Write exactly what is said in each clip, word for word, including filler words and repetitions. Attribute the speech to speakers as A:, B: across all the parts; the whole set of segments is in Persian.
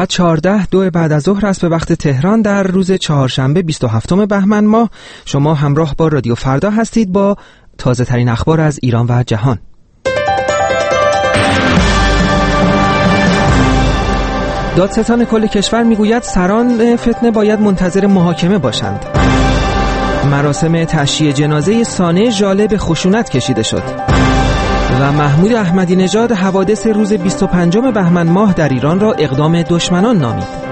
A: ساعت چهارده دو بعد از ظهر است به وقت تهران در روز چهارشنبه بیست و هفتم بهمن ماه. شما همراه با رادیو فردا هستید با تازه ترین اخبار از ایران و جهان. دادستان کل کشور میگوید سران فتنه باید منتظر محاکمه باشند. مراسم تشییع جنازه سانح ژاله به خشونت کشیده شد و محمود احمدی نژاد حوادث روز بیست و پنجم بهمن ماه در ایران را اقدام دشمنان نامید.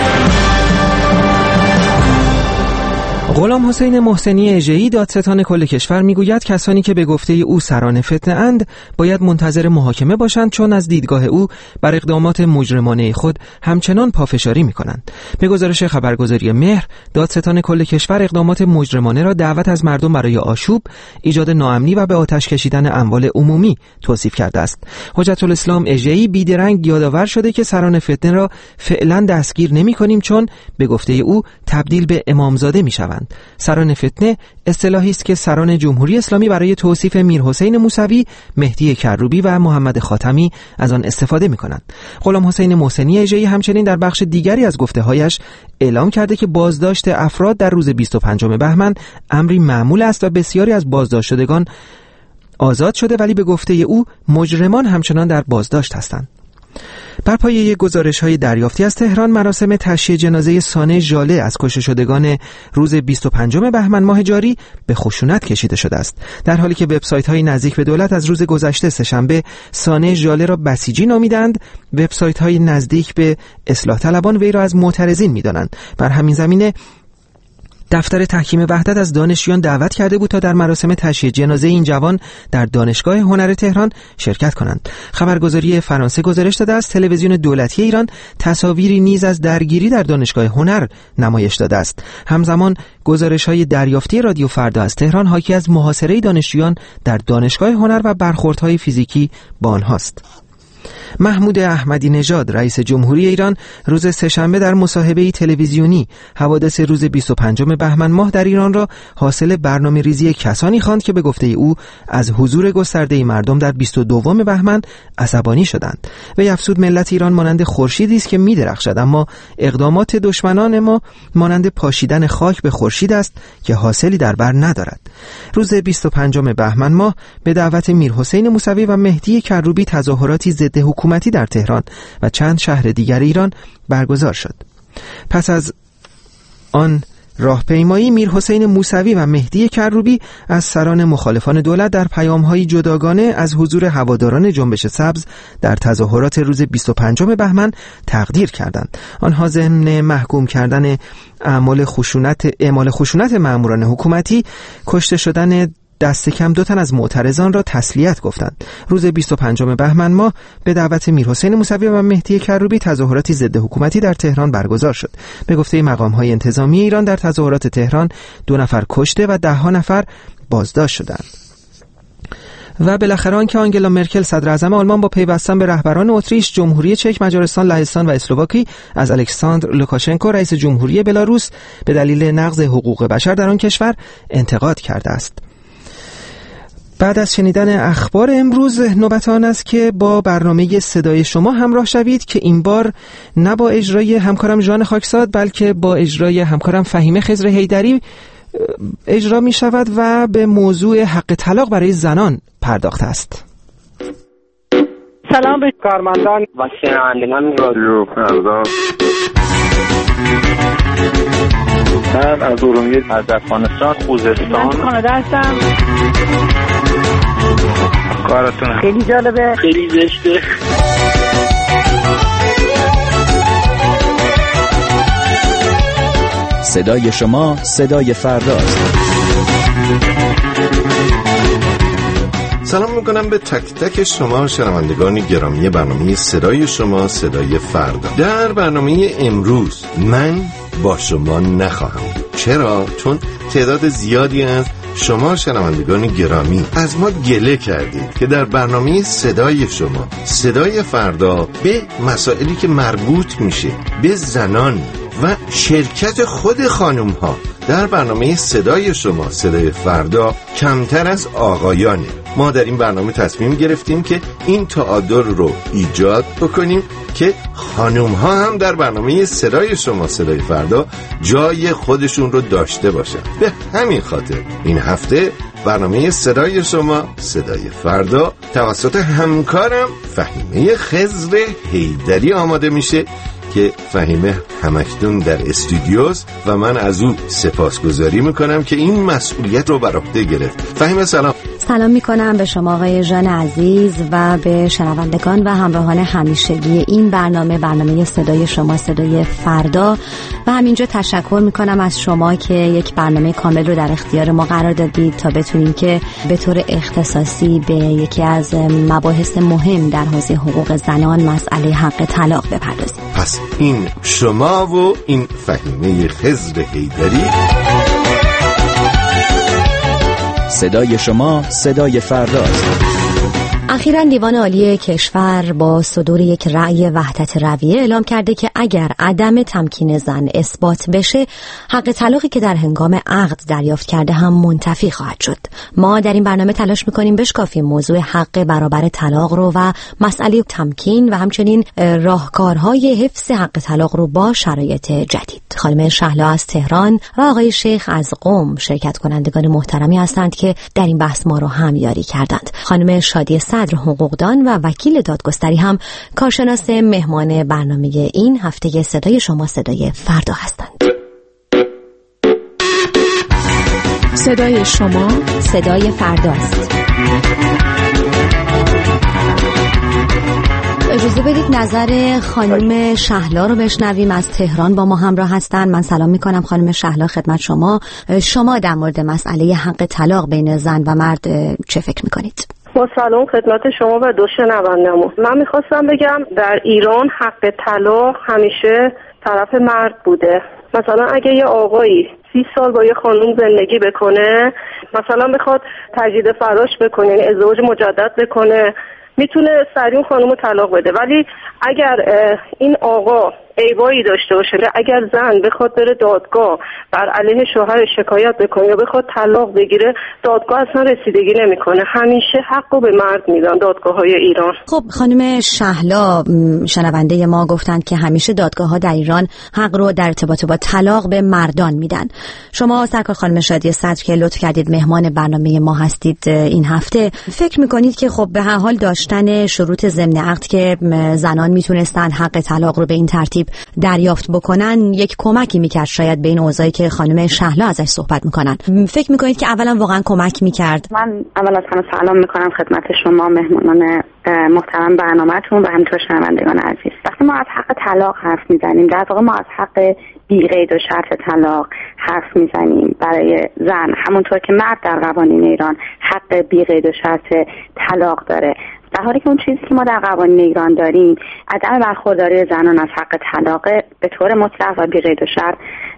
A: غلام حسین محسنی اژه‌ای دادستان کل کشور میگوید کسانی که به گفته او سران فتنه اند باید منتظر محاکمه باشند، چون از دیدگاه او بر اقدامات مجرمانه خود همچنان پافشاری میکنند. به گزارش خبرگزاری مهر، دادستان کل کشور اقدامات مجرمانه را دعوت از مردم برای آشوب، ایجاد ناامنی و به آتش کشیدن اموال عمومی توصیف کرده است. حجت الاسلام اژه‌ای بیدرنگ یادآور شده که سران فتنه را فعلا دستگیر نمی‌کنیم، چون به گفته او تبدیل به امامزاده میشوند. سران فتنه اصطلاحی است که سران جمهوری اسلامی برای توصیف میرحسین موسوی، مهدی کروبی و محمد خاتمی از آن استفاده می‌کنند. غلام حسین محسنی اژه‌ای همچنین در بخش دیگری از گفته‌هایش اعلام کرده که بازداشت افراد در روز بیست و پنجم بهمن امری معمول است و بسیاری از بازداشت شدگان آزاد شده، ولی به گفته او مجرمان همچنان در بازداشت هستند. بر پایه گزارش‌های دریافتی از تهران، مراسم تشییع جنازه سانح ژاله از کشته شدگان روز بیست و پنجم بهمن ماه جاری به خشونت کشیده شده است، در حالی که وبسایت‌های نزدیک به دولت از روز گذشته سه‌شنبه سانح ژاله را بسیجی نامیدند. وبسایت‌های نزدیک به اصلاح طلبان وی را از معترضین می‌دانند. بر همین زمینه دفتر تحکیم وحدت از دانشجویان دعوت کرده بود تا در مراسم تشییع جنازه این جوان در دانشگاه هنر تهران شرکت کنند. خبرگزاری فرانسه گزارش داده است تلویزیون دولتی ایران تصاویری نیز از درگیری در دانشگاه هنر نمایش داده است. همزمان گزارش‌های دریافتی رادیو فردا از تهران حاکی از محاصره دانشجویان در دانشگاه هنر و برخوردهای فیزیکی با آنهاست. محمود احمدی نژاد رئیس جمهوری ایران روز سه‌شنبه در مصاحبه‌ای تلویزیونی حوادث روز بیست و پنجم بهمن ماه در ایران را حاصل برنامه‌ریزی کسانی خواند که به گفته او از حضور گسترده مردم در بیست و دوم بهمن عصبانی شدند. وی افزود ملت ایران مانند خورشیدی است که می‌درخشد، اما اقدامات دشمنان ما مانند پاشیدن خاک به خورشید است که حاصلی در بر ندارد. روز بیست و پنجم بهمن ماه به دعوت میرحسین موسوی و مهدی کروبی تظاهراتی ضد حکومتی در تهران و چند شهر دیگر ایران برگزار شد. پس از آن راهپیمایی، میرحسین موسوی و مهدی کروبی از سران مخالفان دولت در پیام‌های جداگانه از حضور هواداران جنبش سبز در تظاهرات روز بیست و پنجم بهمن تقدیر کردند. آنها ضمن محکوم کردن اعمال خشونت اعمال خشونت ماموران حکومتی، کشته شدن دست کم دو تن از معترضان را تسلیت گفتند. روز بیست و پنجم بهمن ماه به دعوت میرحسین موسوی و مهدی کروبی تظاهراتی ضد حکومتی در تهران برگزار شد. به گفته مقام‌های انتظامی ایران در تظاهرات تهران دو نفر کشته و ده ها نفر بازداشت شدند. و بالاخره آنکه آنگلا مرکل صدر اعظم آلمان با پیوستن به رهبران اتریش، جمهوری چک، مجارستان، لهستان و اسلواکی از الکساندر لوکاشنکو رئیس جمهوری بلاروس به دلیل نقض حقوق بشر در آن کشور انتقاد کرده است. بعد از شنیدن اخبار امروز نوبت آن است که با برنامه صدای شما همراه شوید که این بار نه با اجرای همکارم ژان خاکساد بلکه با اجرای همکارم فهیمه خضر حیدری اجرا می شود و به موضوع حق طلاق برای زنان پرداخته است.
B: سلام به کارمندان و شنوندگان رادیو فردا. من از ارومیه، از افغانستان، خوزستان، من کانادا هستم. کارتون خیلی جالبه، خیلی زشته.
C: صدای شما صدای فرداست.
D: سلام میکنم به تک تک شما شنوندگان گرامی برنامه صدای شما صدای فردا. در برنامه امروز من با شما نخواهم بود. چرا؟ چون تعداد زیادی از شما شنوندگان گرامی از ما گله کردید که در برنامه صدای شما صدای فردا به مسائلی که مربوط میشه به زنان و شرکت خود خانم ها در برنامه صدای شما صدای فردا کمتر از آقایانه. ما در این برنامه تصمیم گرفتیم که این تعادل رو ایجاد بکنیم که خانوم ها هم در برنامه صدای شما صدای فردا جای خودشون رو داشته باشن. به همین خاطر این هفته برنامه صدای شما صدای فردا توسط همکارم فهیمه خضر حیدری آماده میشه که فهیمه همکنون در استودیوست و من از او سپاسگزاری میکنم که این مسئولیت رو بر عهده گرفت. فهیمه سلام.
E: سلام میکنم به شما آقای ژان عزیز و به شنوندگان و همراهان همیشگی این برنامه برنامه صدای شما صدای فردا و همینجا تشکر میکنم از شما که یک برنامه کامل رو در اختیار ما قرار دادید تا بتونیم که به طور اختصاصی به یکی از مباحث مهم در حوزه حقوق زنان مسئله حق طلاق بپردازیم.
D: پس این شما و این فهیمه خضر حیدری.
C: صدای شما صدای فرداست.
E: اخیراً دیوان عالی کشور با صدور یک رأی وحدت رویه اعلام کرده که اگر عدم تمکین زن اثبات بشه، حق طلاقی که در هنگام عقد دریافت کرده هم منتفی خواهد شد. ما در این برنامه تلاش می‌کنیم بشکافیم موضوع حق برابر طلاق رو و مسئله تمکین و همچنین راهکارهای حفظ حق طلاق رو با شرایط جدید. خانم شهلا از تهران و آقای شیخ از قم شرکت کنندگان محترمی هستند که در این بحث ما رو همیاری کردند. خانم شادی صدر حقوقدان و وکیل دادگستری هم کارشناس مهمان برنامه این هفته صدای شما صدای فردا هستند.
F: صدای شما
E: صدای فرداست. اجازه بدید نظر خانم شهلا رو بشنویم. از تهران با ما همراه هستن. من سلام میکنم خانم شهلا خدمت شما. شما در مورد مسئله حق طلاق بین زن و مرد چه فکر میکنید؟
G: با سلام خدمت شما و دو شنونده‌مون. من میخواستم بگم در ایران حق طلاق همیشه طرف مرد بوده. مثلا اگه یه آقایی سی سال با یه خانوم زندگی بکنه، مثلا بخواد تجدید فراش بکنه، یعنی ازدواج مجدد بکنه، میتونه سریع خانومو طلاق بده. ولی اگر این آقا عیبایی داشته باشه، اگر زن بخواد بره دادگاه بر علیه شوهر شکایت بکنه یا بخواد طلاق بگیره، دادگاه اصلا رسیدگی نمیکنه. همیشه حقو به مرد میدن دادگاه‌های ایران.
E: خب خانم شهلا، شنونده ما گفتند که همیشه دادگاه‌ها در ایران حق رو در ارتباط با طلاق به مردان میدن. شما سرکار خانم شادی صدر که لطف کردید مهمان برنامه ما هستید این هفته، فکر میکنید که خب به هر حال داشتن شروط ضمن عقد که زنان میتونستن حق طلاق رو به این ترتیب دریافت بکنن یک کمکی میکرد شاید به این اوضاعی که خانم شهلا ازش صحبت میکنن؟ فکر میکنید که اولا واقعا کمک میکرد؟
H: من اول از همه سلام میکنم خدمت شما مهمانان محترم برنامه‌تون و همینطور شنوندگان عزیز. وقتی ما از حق طلاق حرف میزنیم، در واقع ما از حق بی‌قید و شرط طلاق حرف میزنیم برای زن، همونطور که مرد در قوانین ایران حق بی‌قید و شرط طلاق داره. در حالی که اون چیزی که ما در قوانین ایران داریم عدم برخورداری زنان از حق طلاق به طور مطلق و بی‌قید و شرط.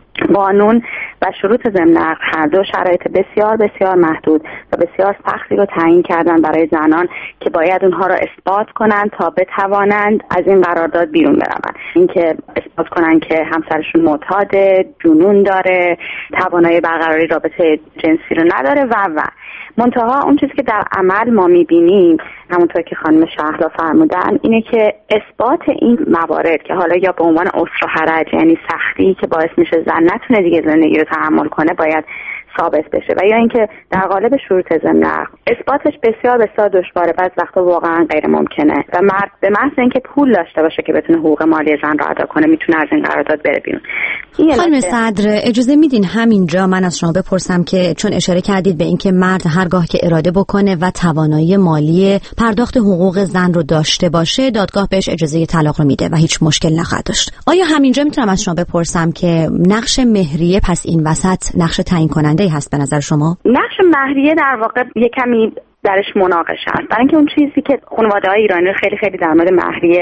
H: قانون و شروط ضمن عقد هر دو شرایط بسیار بسیار محدود و بسیار سختی رو تعیین کردن برای زنان که باید اونها رو اثبات کنند تا بتوانند از این قرارداد بیرون بروند. اینکه اثبات کنند که همسرشون معتاده، جنون داره، توانایی برقراری رابطه جنسی رو نداره و و منتها اون چیزی که در عمل ما میبینیم همونطور که خانم شهلا فرمودن اینه که اثبات این موارد که حالا یا به عنوان عسر و حرج، یعنی سختی که باعث میشه زن نتونه دیگه زندگی رو تحمل کنه، باید ثابت بشه و یا اینکه در قالب شروط ضمن عقد اثباتش بسیار بسیار دشواره، بعضی وقتا واقعا غیر ممکنه و مرد به محض اینکه پول داشته باشه که بتونه حقوق مالی زن رو ادا کنه میتونه از این قرارداد بره بیرون.
E: خانم صدر اجازه میدین همینجا من از شما بپرسم که چون اشاره کردید به اینکه مرد هرگاه که اراده بکنه و توانایی مالی پرداخت حقوق زن رو داشته باشه، دادگاه بهش اجازه طلاق رو میده و هیچ مشکل نخواهد داشت. آیا همینجا میتونم از شما بپرسم که نقش مهریه پس این وسط نقش تعیین کننده هست به نظر شما؟
H: نقش مهریه در واقع یه کمی درش مناقشه است، برای اینکه اون چیزی که خانواده‌های ایرانی خیلی خیلی در مورد مهریه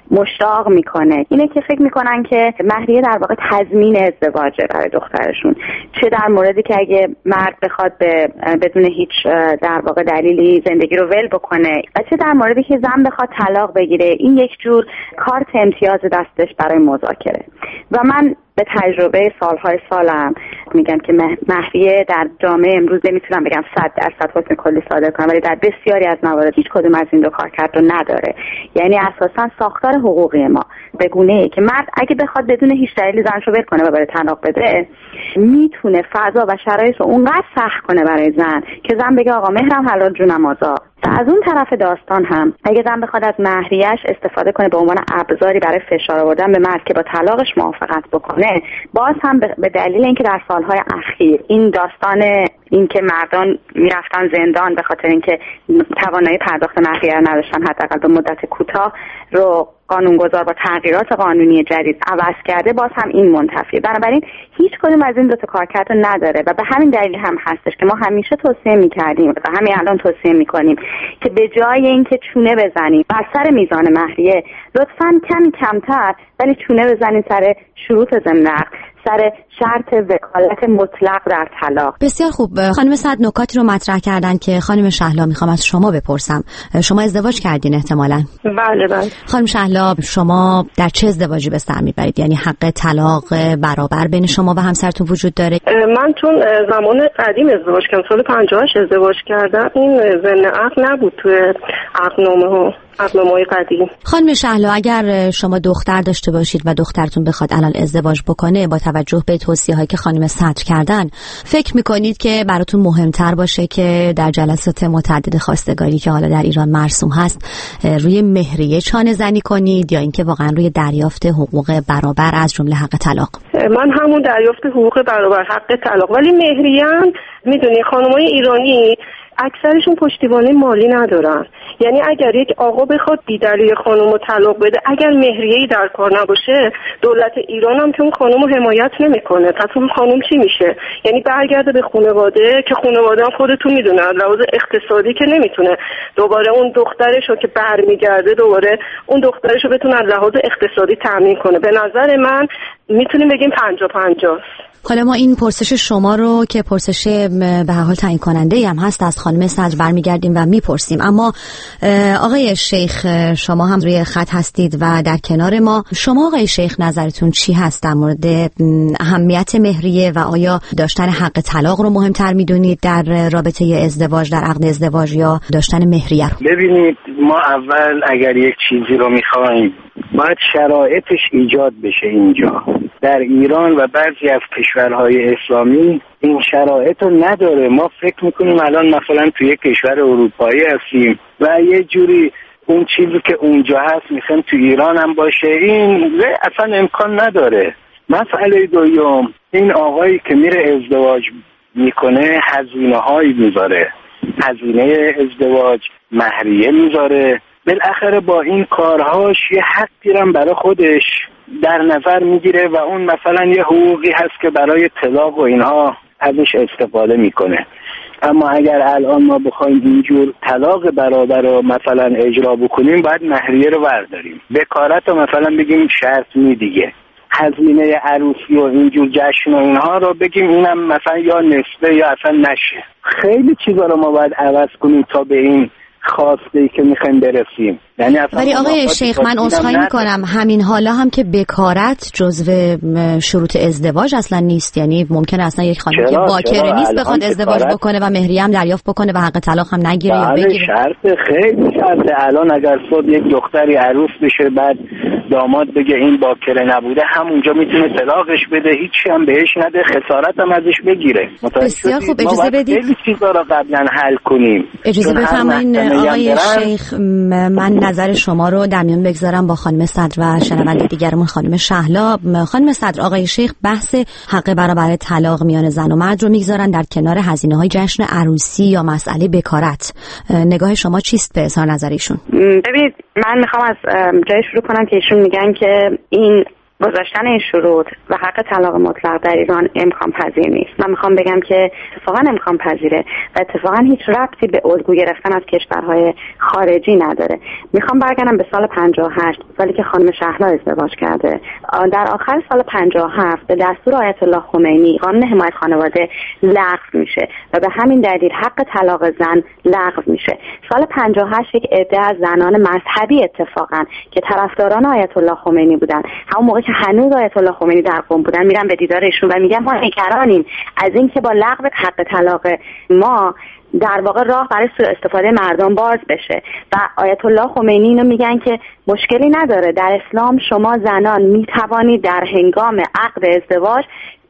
H: مشتاق میکنه اینه که فکر میکنن که مهریه در واقع تضمین ازدواجه برای دخترشون، چه در موردی که اگه مرد بخواد به بدون هیچ در واقع دلیلی زندگی رو ول بکنه و چه در موردی که زن بخواد طلاق بگیره. این یک جور کارت امتیاز دستش برای مذاکره. و من به تجربه سالهای سالم میگم که مهریه در جامعه امروز نمیتونم بگم صد درصد حکم کلی صادر کنم، ولی در بسیاری از موارد هیچ کدوم از این دو کارکرد رو نداره. یعنی اساسا ساختار حقوقی ما به گونه‌ای که مرد اگه بخواد بدون هیچ دلیلی زنش رو ول کنه و بره طلاق بده، میتونه فضا و شرایط رو اونقدر سخت کنه برای زن که زن بگه آقا مهرم حلال جونم آزاد. و از اون طرف داستان هم اگه زن بخواد از مهریه‌اش استفاده کنه به عنوان ابزاری برای فشار آوردن به مرد که با طلاقش موافقت بکنه، باز هم به دلیل اینکه در سالهای اخیر این داستان این که مردان میرفتن زندان به خاطر اینکه توانایی پرداخت مهریه نداشتن حداقل به مدت کوتاه رو قانونگذار با تغییرات قانونی جدید عوض کرده، باز هم این منتفیه. بنابراین هیچ کدوم از این دو تا کارکرد رو نداره و به همین دلیل هم هستش که ما همیشه توصیه می‌کردیم و همین الان توصیه می‌کنیم که به جای اینکه چونه بزنیم بر سر میزان مهریه، لطفاً کمی کمتر ولی چونه بزنیم سر شروط ضمن عقد، سر شرط وکالت مطلق در طلاق.
E: بسیار خوب. خانم سعد نکاتی رو مطرح کردن که خانم شهلا میخوام از شما بپرسم. شما ازدواج کردین احتمالاً؟
G: بله بله.
E: خانم شهلا شما در چه ازدواجی به سر میبرید؟ یعنی حق طلاق برابر بین شما و همسرتون وجود داره؟
G: من چون زمان قدیم ازدواج کردم، سال پنجاه و هشت ازدواج کردم، این ضمن عقد نبود توی عقدنامه ها. عقدنامه‌های قدیم.
E: خانم شهلا اگر شما دختر داشته باشید و دخترتون بخواد الان ازدواج بکنه، با توجه به توصیه‌هایی که خانم صدر کردن، فکر می‌کنید که براتون مهمتر باشه که در جلسات متعدد خواستگاری که حالا در ایران مرسوم هست روی مهریه چانه زنی کنید یا اینکه واقعا روی دریافت حقوق برابر از جمله حق طلاق؟
G: من همون دریافت حقوق برابر، حق طلاق. ولی مهریه میدونی خانم‌های ایرانی اکثرشون پشتیبانی مالی ندارن. یعنی اگر یک آقا بخواد بی‌دلیل خانم رو طلاق بده، اگر مهریه‌ای در کار نباشه، دولت ایران هم که اون خانم رو حمایت نمیکنه. پس اون خانم چی میشه؟ یعنی برگرده به خانواده که خانواده هم خودتون میدونن لحاظ اقتصادی که نمیتونه دوباره اون دخترش رو که برمیگرده دوباره اون دخترش رو بتونه از لحاظ اقتصادی تامین کنه. به نظر من میتونیم بگیم پنجاه پنجاه.
E: حالا ما این پرسش شما رو که پرسش به هر حال تعیین کننده هم هست از خانم صدر برمیگردیم و میپرسیم. اما آقای شیخ شما هم روی خط هستید و در کنار ما. شما آقای شیخ نظرتون چی هست در مورد اهمیت مهریه و آیا داشتن حق طلاق رو مهمتر میدونید در رابطه ازدواج، در عقد ازدواج، یا داشتن مهریه رو؟
I: ببینید، ما اول اگر یک چیزی رو میخوایم باید شرایطش ایجاد بشه. اینجا در ایران و بعضی از کشورهای اسلامی این شرایط رو نداره. ما فکر میکنیم الان مثلا توی یک کشور اروپایی هستیم و یه جوری اون چیزی که اونجا هست میخوایم توی ایران هم باشه. این اصلا امکان نداره. مسئله دوم، این آقایی که میره ازدواج میکنه هزینه هایی میذاره، هزینه ازدواج، مهریه میذاره، بالاخره با این کارهاش یه حقی هم برای خودش در نظر میگیره و اون مثلا یه حقوقی هست که برای طلاق و اینها ازش استفاده میکنه. اما اگر الان ما بخوایم اینجور طلاق برابر رو مثلا اجرا بکنیم، باید مهریه رو برداریم، بکارت رو مثلا بگیم شرط می دیگه، هزینه عروسی و اینجور جشن و اینها رو بگیم اینم مثلا یا نصفه یا اصلا نشه. خیلی چیزا رو ما باید عوض کنیم تا به این خواسته ای که میخوایم برسیم. یعنی
E: ولی آقای شیخ من عذرخواهی میکنم، همین حالا هم که بکارت جزو شروط ازدواج اصلا نیست. یعنی ممکنه اصلا یک خانم که باکره نیست بخواد ازدواج بکاره و مهریه هم دریافت بکنه و حق طلاق هم نگیره یا بگیره.
I: شرط خیلی شرطه. الان اگر صد یک دختری عروس بشه بعد داماد بگه این باکره نبوده، همونجا میتونه طلاقش بده، هیچی هم بهش نده، خسارت هم ازش بگیره.
E: بسیار خوب، اجازه بدید
I: خیلی چیزا رو قبلا حل کنیم.
E: اجازه بفرمایید آقای شیخ، من نظر شما رو در میان بگذارم با خانم صدر و شنونده دیگرمون خانم شهلا. خانم صدر، آقای شیخ بحث حق برابر طلاق میان زن و مرد رو میگذارن در کنار هزینه‌های جشن عروسی یا مسئله بکارت. نگاه شما چیست به اظهار نظر ایشون؟
H: ببینید، من میخوام از جای شروع کنم که ایشون میگن که این گذاشتن این شروط و حق طلاق مطلق در ایران امکان پذیر نیست. من میخوام بگم که اتفاقا امکان پذیره و اتفاقا هیچ ربطی به الگو گرفتن از کشورهای خارجی نداره. میخوام برگردم به سال پنجاه و هشت، سالی که خانم شهلا ازدواج کرده. در آخر سال پنجاه و هفت به دستور آیت الله خمینی قانون حمایت خانواده لغو میشه و به همین دلیل حق طلاق زن لغو میشه. سال پنجاه و هشت یک عده از زنان مذهبی اتفاقا که طرفداران آیت الله خمینی بودن، همون موقع که هنوز آیت الله خمینی در قم بودن، میرن به دیدار ایشون و میگن ما نگرانیم از این که با لغو حق طلاق ما در واقع راه برای سوء استفاده مردم باز بشه. و آیت الله خمینی اینو میگن که مشکلی نداره، در اسلام شما زنان میتوانید در هنگام عقد ازدواج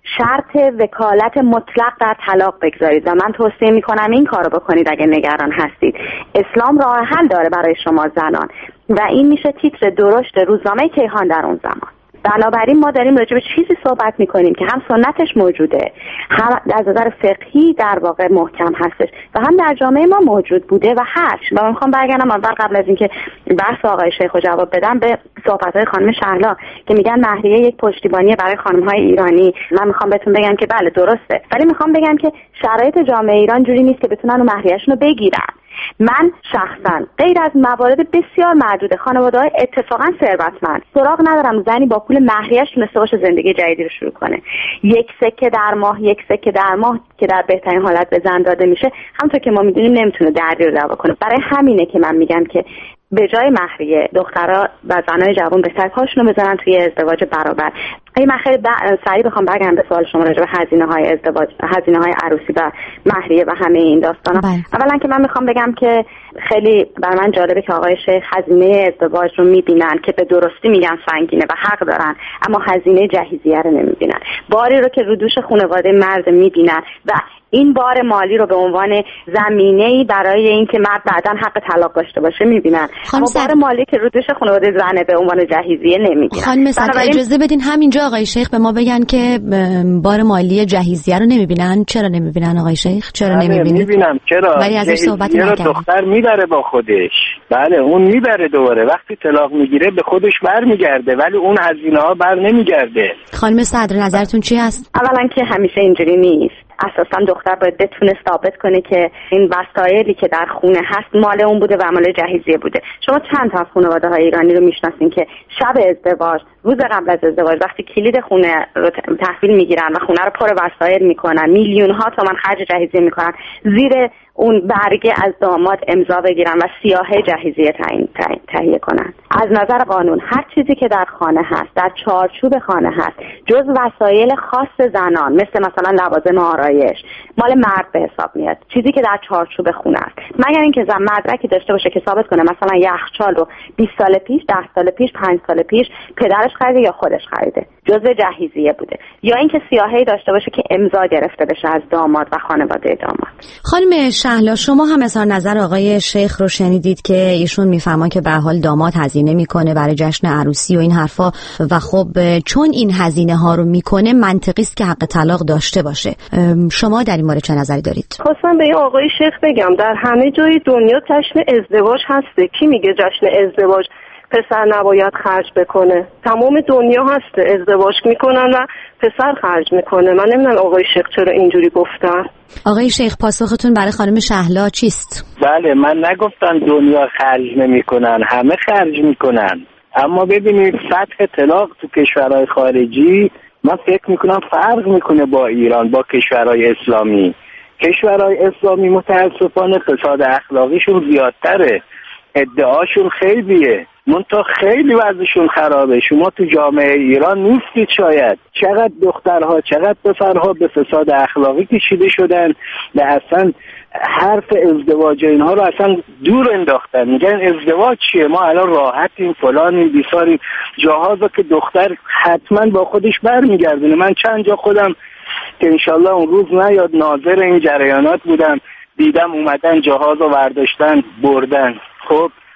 H: شرط وکالت مطلق در طلاق بگذارید و من توصیه میکنم این کارو بکنید اگه نگران هستید. اسلام راه حل داره برای شما زنان و این میشه تیتر درشت روزنامه کیهان در اون زمان. بنابراین ما داریم راجع به چیزی صحبت میکنیم که هم سنتش موجوده، هم از نظر فقهی در واقع محکم هستش و هم در جامعه ما موجود بوده و هست. و من میخوام برگردم اول قبل از اینکه بحث آقای شیخو جواب بدم به صحبت‌های خانم شهلا که میگن مهریه یک پشتیبانی برای خانم‌های ایرانی. من میخوام بهتون بگم که بله درسته، ولی میخوام بگم که شرایط جامعه ایران جوری نیست که بتونن اون مهریه‌شون رو بگیرن. من شخصا غیر از موارد بسیار معدود خانواده‌های اتفاقا ثروتمند سراغ ندارم زنی با پول مهریه‌اش تونسته باشه زندگی جدیدی رو شروع کنه. یک سکه در ماه یک سکه در ماه که در بهترین حالت به زن داده میشه، همونطور که ما میدونیم نمیتونه دردی رو دوا کنه. برای همینه که من میگم که به جای مهریه دخترها و زنای جوان بهتر پاشونو بزنن توی ازدواج برابر. اگه من خیلی سریع بخوام برگردم به سوال شما راجع به هزینه‌های ازدواج، هزینه‌های عروسی و مهریه و همه این داستانا. اولا که من میخوام بگم که خیلی برای من جالبه که آقای شیخ هزینه ازدواج رو میبینن که به درستی میگن سنگینه و حق دارن، اما هزینه جهیزیه رو نمیبینن. باری رو که رو دوش خانواده مرد میبینن و این بار مالی رو به عنوان زمینه‌ای برای اینکه مرد بعداً حق طلاق داشته باشه میبینن، اما بار مالی که رو دوش خانواده زنه به عنوان جهیزیه نمیبینن.
E: خانم صدر اجازه بدین همینجا آقای شیخ به ما بگن که بار مالی جهیزیه رو نمیبینن. چرا نمیبینن آقای شیخ؟ چرا نمیبینن؟
I: میبینم چرا؟
E: ولی ازش صحبت
I: نکردن. دختر میبره با خودش. بله اون میبره دوباره، وقتی طلاق میگیره به خودش برمیگرده، ولی اون هزینه ها بر نمیگرده.
E: خانم صدر نظرتون چی هست؟
H: اولا که همیشه اینجوری نیست. اساسا دختر باید بتونه ثابت کنه که این وسایلی که در خونه هست مال اون بوده و مال جهیزیه بوده. شما چند تا از خانواده‌های ایرانی رو میشناسین که شب ازدواج، روز قبل از ازدواج، وقتی کلید خونه رو تحویل میگیرن و خونه رو پر وسایل میکنن، میلیون ها تومان خرج جهیزیه میکنن، زیر اون برگه از داماد امضا بگیرن و سیاهه جهیزیه تعیین تهیه کنن. از نظر قانون هر چیزی که در خانه هست، در چارچوب خانه هست، جز وسایل خاص زنان مثل مثلا لوازم آرایش، مال مرد به حساب میاد. چیزی که در چارچوب خونه است، مگر اینکه زن مدرکی داشته باشه که ثابت کنه مثلا یخچال رو بیست سال پیش، ده سال پیش، پنج سال پیش پدرش خریده یا خودش خریده، جزء جهیزیه بوده، یا اینکه سیاهی داشته باشه که امضا گرفته بشه از داماد و خانواده داماد.
E: خانم شهلا شما هم اظهار نظر آقای شیخ رو شنیدید که ایشون میفهمن که به حال داماد هزینه میکنه برای جشن عروسی و این حرفا و خب چون این هزینه ها رو میکنه منطقی است که حق طلاق داشته باشه. شما در این مورد چه نظری دارید؟
G: خواستم به این آقای شیخ بگم در همه جای دنیا جشن ازدواج هسته. کی میگه جشن ازدواج پسر نباید خرج بکنه؟ تمام دنیا هسته، ازدواج میکنن و پسر خرج میکنه. من نمیدونم آقای شیخ چرا اینجوری گفتن.
E: آقای شیخ پاسختون برای خانم شهلا چیست؟
I: بله من نگفتم دنیا خرج نمیکنن، همه خرج میکنن، اما ببینید سطح طلاق تو کشورهای خارجی من فکر میکنم فرق میکنه با ایران، با کشورهای اسلامی. کشورهای اسلامی متاسفانه فساد اخلاقیشون زیادتره، ادعاشون خیلیه، منتها خیلی وضعشون خرابه. شما تو جامعه ایران نیستید شاید. چقدر دخترها چقدر پسرها به فساد اخلاقی کشیده شدن و اصلا حرف ازدواج اینها رو اصلا دور انداختن. میگن ازدواج چیه، ما الان راحتیم فلانیم بیساریم. جاهازا که دختر حتما با خودش برمیگردونه. من چند جا خودم که انشالله اون روز نیاد ناظر این جریانات بودم، دیدم اومدن جاهازو برداشتن بردن. خب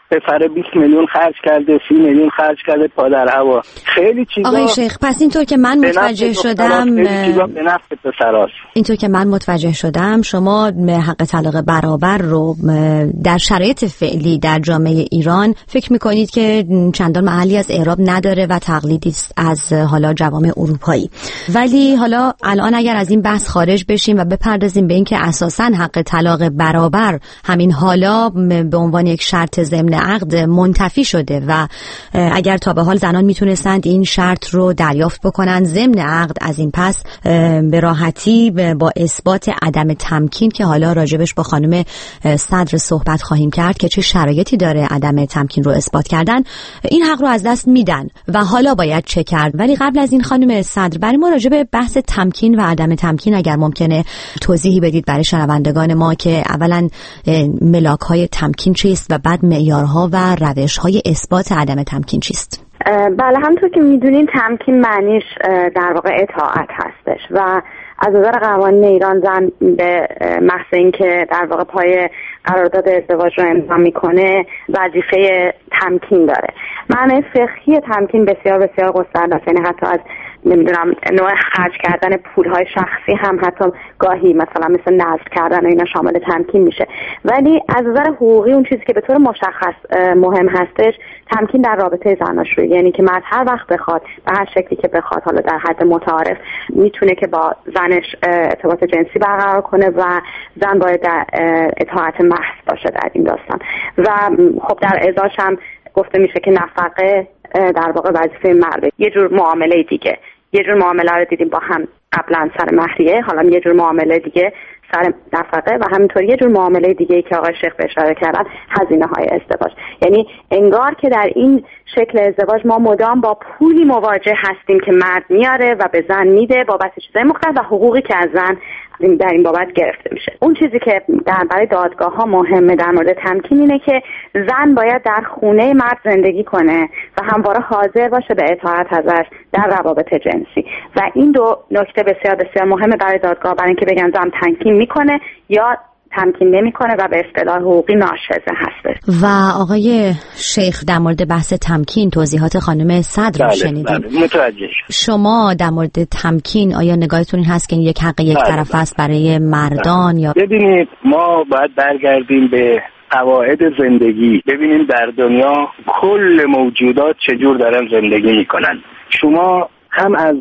I: پسر بیست میلیون خرج کرده، سی میلیون خرج کرده پا در هوا. خیلی چیزا
E: آقای شیخ، پس اینطور که من متوجه شدم
I: خیلی چیزا به نفع پسراست.
E: اینطور که من متوجه شدم شما حق طلاق برابر رو در شرایط فعلی در جامعه ایران فکر میکنید که چندان محلی از اعراب نداره و تقلیدی است از حالا جوامع اروپایی. ولی حالا الان اگر از این بحث خارج بشیم و بپردازیم به اینکه اساساً حق طلاق برابر همین حالا به عنوان یک شرط ضمن عقد منتفی شده و اگر تا به حال زنان میتونستند این شرط رو دریافت بکنن ضمن عقد، از این پس به راحتی با اثبات عدم تمکین که حالا راجبش با خانم صدر صحبت خواهیم کرد که چه شرایطی داره عدم تمکین رو اثبات کردن، این حق رو از دست میدن و حالا باید چه کرد. ولی قبل از این خانم صدر، برای ما راجب بحث تمکین و عدم تمکین اگر ممکنه توضیحی بدید برای شنوندگان ما که اولا ملاک‌های تمکین چیست و بعد معیارها و روش‌های اثبات عدم تمکین چیست؟
H: بله، همونطور که میدونین تمکین معنیش در واقع اطاعت هستش و از نظر قوانین ایران زن به محض اینکه در واقع پای قرارداد ازدواج رو امضا میکنه وظیفه تمکین داره. معنی فقهی تمکین بسیار بسیار گسترده است، یعنی حتی از نمیدونم نوع خرج کردن پولهای شخصی هم حتی گاهی مثلا مثل نذر کردن و اینا شامل تمکین میشه. ولی از نظر حقوقی اون چیزی که به طور مشخص مهم هستش تمکین در رابطه زناشویی، یعنی که مرد هر وقت بخواد به هر شکلی که بخواد، حالا در حد متعارف، میتونه که با زنش ارتباط جنسی برقرار کنه و زن باید در اطاعت محض باشه در این داستان. و خب در ازاش هم گفته میشه که نفقه در واقع وظیفه مرده. یه جور معامله دیگه، یه جور معامله رو دیدیم با هم قبلا سر مهریه، حالا یه جور معامله دیگه سر نفقه و همینطور یه جور معامله دیگه که آقای شیخ اشاره کردن، هزینه های ازدواج. یعنی انگار که در این شکل ازدواج ما مدام با پولی مواجه هستیم که مرد میاره و به زن میده بابت چیزای مختلف و حقوقی که از زن در این بابت گرفته میشه. اون چیزی که در برای دادگاه ها مهمه در مورد تمکین اینه که زن باید در خونه مرد زندگی کنه و همواره حاضر باشه به اطاعت ازش در روابط جنسی و این دو نکته بسیار بسیار مهمه برای دادگاه، برای اینکه بگن زن تمکین میکنه یا تمکین نمیکنه و به اصطلاح حقوقی ناشزه هست.
E: و آقای شیخ در مورد بحث تمکین توضیحات خانم صدر رو شنیدیم.
I: بله، متوجه.
E: شما در مورد تمکین آیا نگاهتون این هست که یک حق یک
I: بله،
E: طرف است برای مردان؟
I: بله.
E: یا
I: ببینید ما باید برگردیم به قواعد زندگی، ببینیم در دنیا کل موجودات چجور دارن زندگی میکنن. شما هم از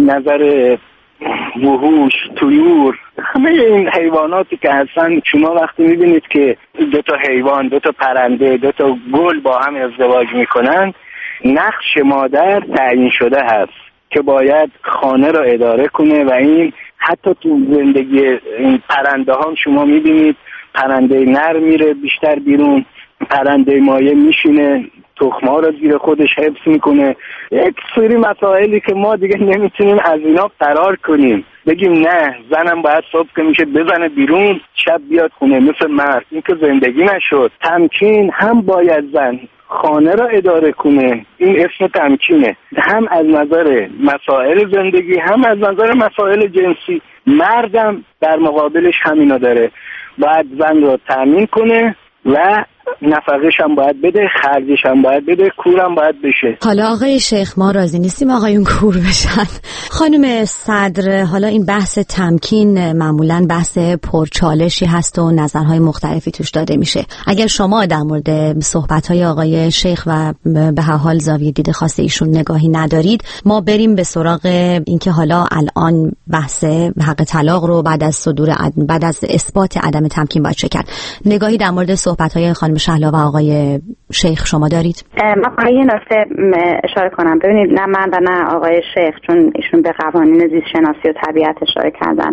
I: نظر وحوش، طیور، همه این حیواناتی که هستن، شما وقتی میبینید که دو تا حیوان، دو تا پرنده، دو تا گل با هم ازدواج میکنن، نقش مادر تعیین شده هست که باید خانه را اداره کنه و این حتی تو زندگی این پرنده ها شما میبینید پرنده نر میره بیشتر بیرون، پرنده مایه میشینه تخم‌ها رو زیر خودش حفظ میکنه. یک سری مسائلی که ما دیگه نمیتونیم از اینا فرار کنیم، بگیم نه زنم باید صبح که میشه بزنه بیرون شب بیاد خونه مثل مرد. این که زندگی نشد. تمکین هم باید زن خانه را اداره کنه، این اسم تمکینه، هم از نظر مسائل زندگی هم از نظر مسائل جنسی. مردم در مقابلش همینا داره، باید زن را تامین کنه و نفقش هم باید بده، خرجش هم باید بده، کورم باید بشه.
E: حالا آقای شیخ ما راضی نیستیم آقایون کور بشن. خانم صدر، حالا این بحث تمکین معمولاً بحث پرچالشی هست و نظرهای مختلفی توش داده میشه. اگر شما در مورد صحبت‌های آقای شیخ و به هر حال زاویه دید خاص ایشون نگاهی ندارید، ما بریم به سراغ اینکه حالا الان بحث حق طلاق رو بعد از صدور عدم، بعد از اثبات عدم تمکین باید چه کرد. نگاهی در مورد صحبت‌های خانم شهلا و آقای شیخ شما دارید؟
H: من یه نکته اشاره کنم. ببینید نه من و نه آقای شیخ، چون ایشون به قوانین زیست شناسی و طبیعت اشاره کردن،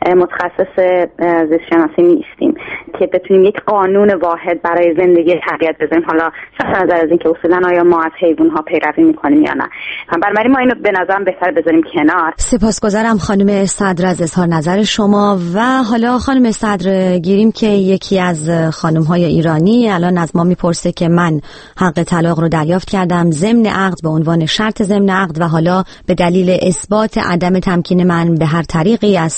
H: متخصص زیست شناسی نیستیم که بتونیم یک قانون واحد برای زندگی طبیعت بزنیم، حالا صرف نظر از اینکه اصولا آیا ما از حیوان ها پیروی میکنیم یا نه. بنابراین ما اینو به نظرم بهتر بذاریم کنار.
E: سپاسگزارم خانم صدر از اظهار نظر شما. و حالا خانم صدر گیریم که یکی از خانم های ایرانی الان از ما میپرسه که من حق طلاق رو دریافت کردم ضمن عقد به عنوان شرط ضمن عقد و حالا به دلیل اثبات عدم تمکین من به هر طریقی از سوی همسر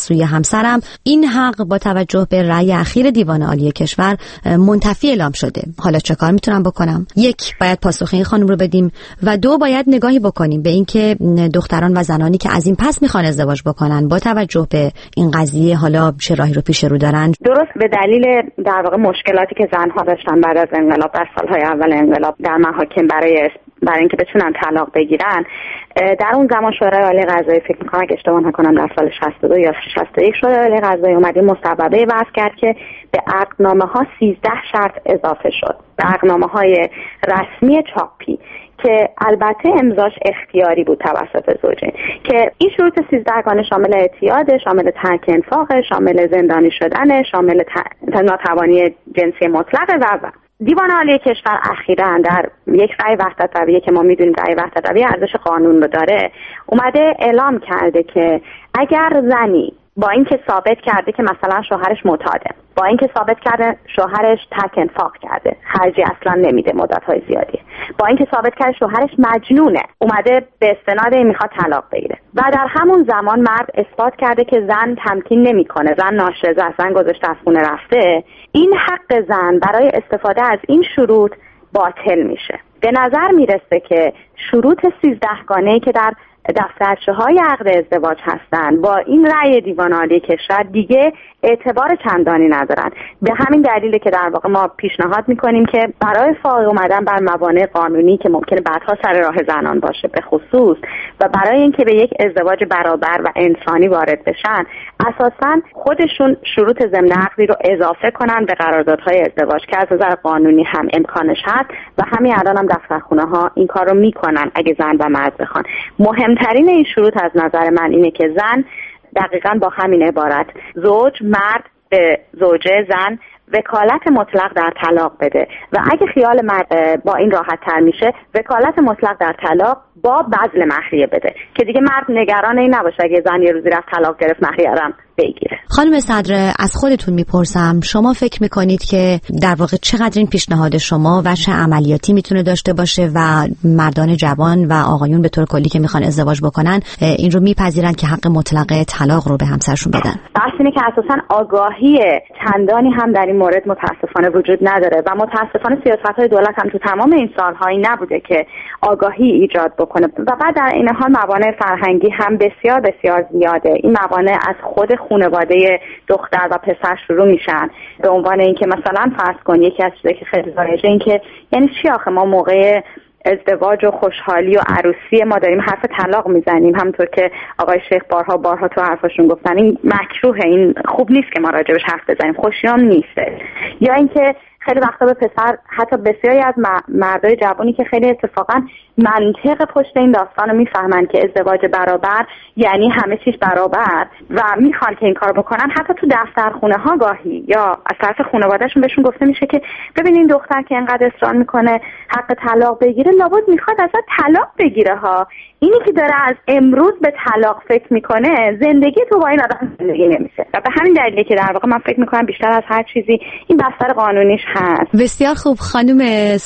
E: همسرم، این حق با توجه به رأی اخیر دیوان عالی کشور منتفی اعلام شده. حالا چه کار میتونم بکنم؟ یک، باید پاسخ این خانم رو بدیم و دو، باید نگاهی بکنیم به اینکه دختران و زنانی که از این پس میخوان ازدواج بکنن با توجه به این قضیه حالا چه راهی رو پیش رو دارن.
H: درست به دلیل در واقع مشکلاتی که زنها داشتن بعد از انقلاب، در سالهای اول انقلاب در محاکم برای برای اینکه بتونن طلاق بگیرن، در اون زمان شورای عالی قضایی، فکر می‌کنم اگه اشتباه نکنم در سال شصت و دو یا شصت و یک، شورای عالی قضایی اومد مصوبه وضع کرد که به عقدنامه‌ها سیزده شرط اضافه شد. به عقدنامه‌های رسمی چاپی که البته امضاش اختیاری بود توسط زوجین، که این شروط سیزدهگانه شامل اعتیاد، شامل ترک انفاق، شامل زندانی شدن، شامل ناتوانی جنسی مطلقه و و دیوان عالی کشور اخیراً در یک رأی وحدت رویه که ما میدونیم رأی وحدت رویه ارزش قانون رو داره، اومده اعلام کرده که اگر زنی با اینکه ثابت کرده که مثلا شوهرش معتاده، با اینکه ثابت کرده شوهرش ترک انفاق کرده، خرجی اصلا نمیده مدت‌های زیادی، با اینکه ثابت کرده شوهرش مجنونه، اومده به استناد این میخواد طلاق بگیره و در همون زمان مرد اثبات کرده که زن تمکین نمیکنه، زن ناشزه است، زن گذاشته از خونه رفته، این حق زن برای استفاده از این شروط باطل میشه. به نظر میرسه که شروط سیزدهگانه‌ای که در دفترچه‌های عقد ازدواج هستند با این رأی دیوان عالی کشور دیگه اعتبار چندانی ندارن. به همین دلیله که در واقع ما پیشنهاد میکنیم که برای فائق اومدن بر موانع قانونی که ممکنه بعدها سر راه زنان باشه به خصوص و برای اینکه به یک ازدواج برابر و انسانی وارد بشن، اساساً خودشون شروط ضمن عقدی رو اضافه کنن به قراردادهای ازدواج که از نظر قانونی هم امکانش هست و همین الان هم دفترخونه ها این کار رو میکنن اگه زن و مرد بخوان. مهمترین این شروط از نظر من اینه که زن دقیقاً با همین عبارت، زوج مرد به زوجه زن وکالت مطلق در طلاق بده و اگه خیال مرد با این راحت تر میشه وکالت مطلق در طلاق با بذل مهریه بده که دیگه مرد نگران این نباشه اگه زن یه روزی رفت طلاق گرفت مهریه رم بگیره.
E: خانم صدر، از خودتون میپرسم، شما فکر میکنید که در واقع چقدر این پیشنهاد شما وجه عملیاتی میتونه داشته باشه و مردان جوان و آقایون به طور کلی که میخوان ازدواج بکنن این رو میپذیرن که حق مطلق طلاق رو به همسرشون بدن؟
H: بحث اینه که اساسا آگاهی چندانی هم در این مورد متاسفانه وجود نداره و متاسفانه سیاست‌های دولت هم تو تمام این سال‌هایی نبوده که آگاهی ایجاد بکنه و بعد در این حال موانع فرهنگی هم بسیار بسیار زیاده. این موانع از خود خانواده دختر و پسر شروع میشن، به عنوان اینکه مثلا فرض کن یکی از چیزایی که خیلی رایجه این که یعنی چی آخه ما موقع ازدواج و خوشحالی و عروسی ما داریم حرف طلاق میزنیم، همونطور که آقای شیخ بارها بارها تو حرفاشون گفتن این مکروهه، این خوب نیست که ما راجبش حرف بزنیم، خوشیام نیسته. یا اینکه خیلی وقتا به پسر، حتی بسیاری از مردای جوانی که خیلی اتفاقا منطق پشت این داستان رو میفهمن که ازدواج برابر یعنی همه چیز برابر و میخوان که این کار بکنن، حتی تو دفترخونه ها گاهی یا از طرف خانواده‌شون بهشون گفته میشه که ببینین دختر که اینقدر اصرار میکنه حق طلاق بگیره لابد میخواد ازت طلاق بگیره ها، اینی که داره از امروز به طلاق فکر میکنه زندگی تو با این آدم زندگی نمیشه. و به همین دلیله که در واقع من فکر میکنم بیشتر از هر چیزی این بستر قانونیش هست.
E: بسیار خوب خانم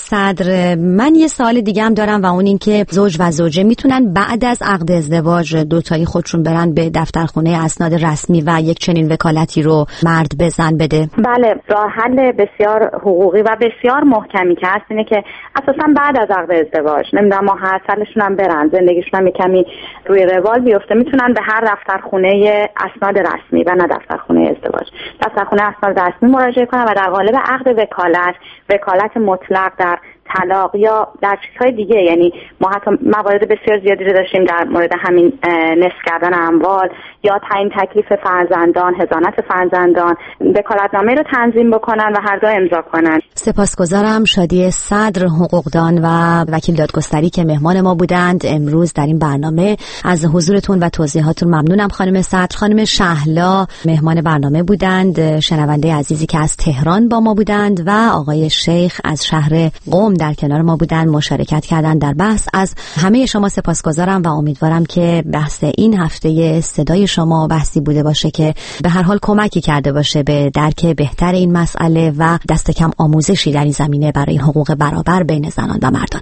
E: صدر، من یه سوال دیگه هم دارم و اون این که زوج و زوجه میتونن بعد از عقد ازدواج دوتایی خودشون برن به دفترخونه اسناد رسمی و یک چنین وکالتی رو مرد به زن بده؟
H: بله، راه حل بسیار حقوقی و بسیار محکمی که هست اینه که اساسا بعد از عقد ازدواج نمیدونم ماهر سالشون هم برن، زندگیشون هم کمی روی روال بیفته، میتونن به هر دفترخونه اسناد رسمی و نه دفترخونه ازدواج، دفترخونه اسناد رسمی مراجعه کنن و در قالب عقد وکالت، وکالت مطلق در طلاق یا در چیزهای دیگه، یعنی ما حتی موارد بسیار زیادی رو داشتیم در مورد همین نصف کردن اموال یا تعیین تکلیف فرزندان، حضانت فرزندان، وکالتنامه رو تنظیم بکنن و هر دو امضا کنن.
E: سپاسگزارم شادی صدر، حقوقدان و وکیل دادگستری که مهمان ما بودند امروز در این برنامه. از حضورتون و توضیحاتون ممنونم خانم صدر. خانم شهلا مهمان برنامه بودند، شنونده عزیزی که از تهران با ما بودند و آقای شیخ از شهر قم در کنار ما بودن، مشارکت کردن در بحث. از همه شما سپاسگزارم و امیدوارم که بحث این هفته صدای شما بحثی بوده باشه که به هر حال کمکی کرده باشه به درک بهتر این مسئله و دست کم آموزشی در این زمینه برای حقوق برابر بین زنان و مردان.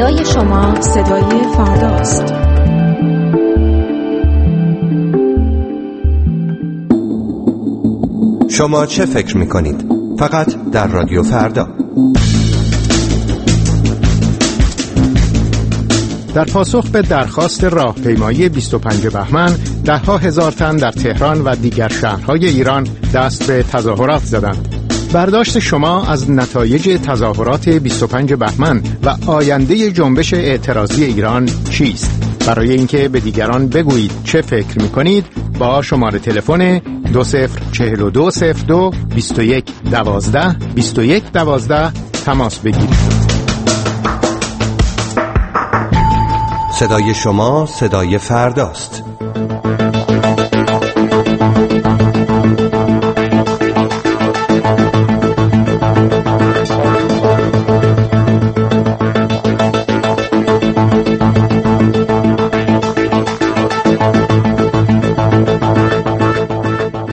E: صدای شما
F: صدای فرداست.
J: شما چه فکر می‌کنید؟ فقط در رادیو فردا.
K: در پاسخ به درخواست راهپیمایی بیست و پنجم بهمن، ده ها هزار تن در تهران و دیگر شهرهای ایران دست به تظاهرات زدند. برداشت شما از نتایج تظاهرات بیست و پنجم بهمن و آینده جنبش اعتراضی ایران چیست؟ برای اینکه به دیگران بگویید چه فکر می‌کنید، با شماره تلفن دو صفر چهل دو صفر دو بیست و یک دوازده بیست و یک دوازده تماس بگیرید.
J: صدای شما صدای فرداست.